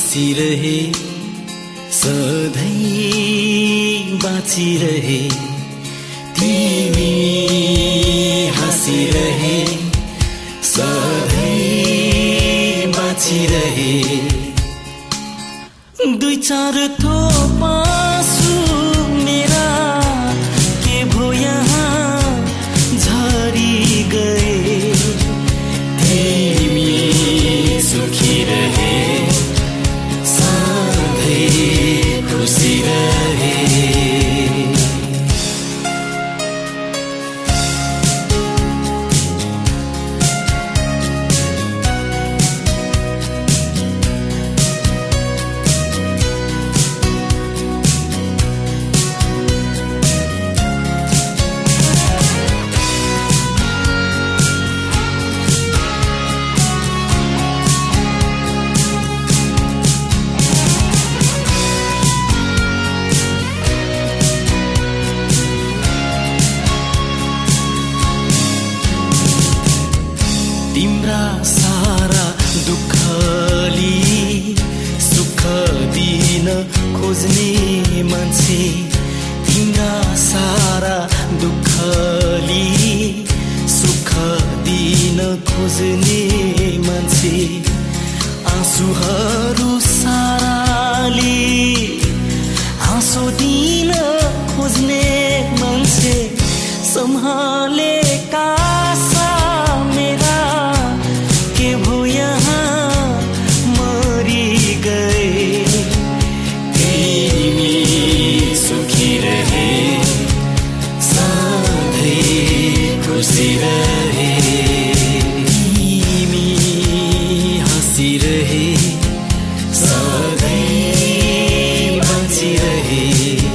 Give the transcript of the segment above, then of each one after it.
हाँसिरहे सधैँ बाँचिरहे तिमी हाँसिरहे सधैँ बाँचिरहे दुई चार थोप आँसु मेरा के भो यहाँ झरी गए तिमी सुखी रहे सधैँ खुसी रहे तिम्रा सारा दुःखली सुख दिन खोज्ने मान्छे तिम्रा सारा दुःखली सुख दिन खोज्ने मान्छे आँसुहरू साराले हाँसो दिन खोज्ने मान्छे सम्हाले कासा मेरा के भो यहाँ मरी गए तिमी सुखी रहे सधैँ खुसी रहे तिमी हाँसिरहे सधैँ बाँचिरहे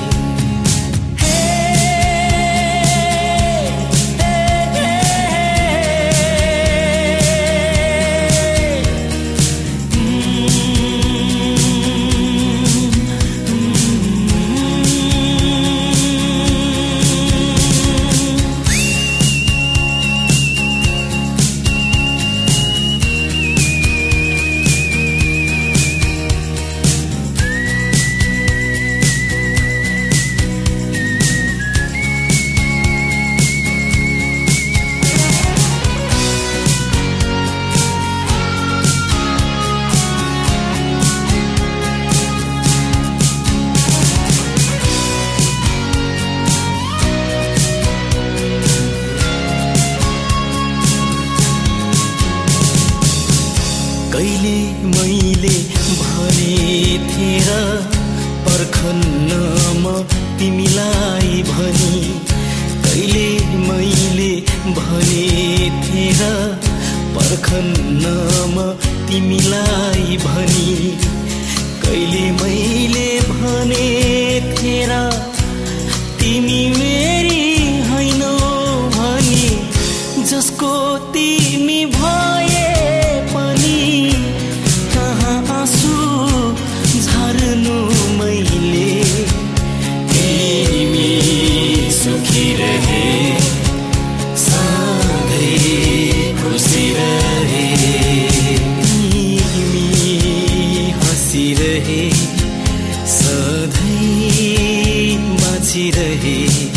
कहिले मैले भने थिएँ र पर्खन्न म तिमीलाई भनी कहिले मैले भने थिएँ र पर्खन्न म तिमीलाई भनी कहिले मैले भने थिएँ र तिमी मेरी हैनौ भनी जसको तिमी भए झार्नु मैले तिमी सुखी रहे सधैँ खुसी रहे तिमी हाँसिरहे सधैँ बाँचिरहे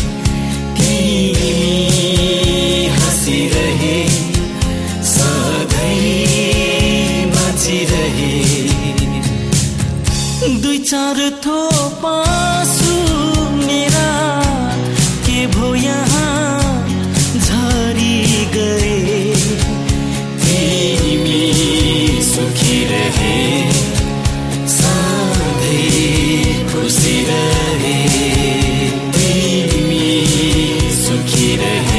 तिमी हाँसिरहे सधैँ बाँचिरहे दुई चार थोप आँसु मेरा के भो यहाँ झरी गए तिमी सुखी रहे सधैँ खुसी रहे तिमी सुखी रहे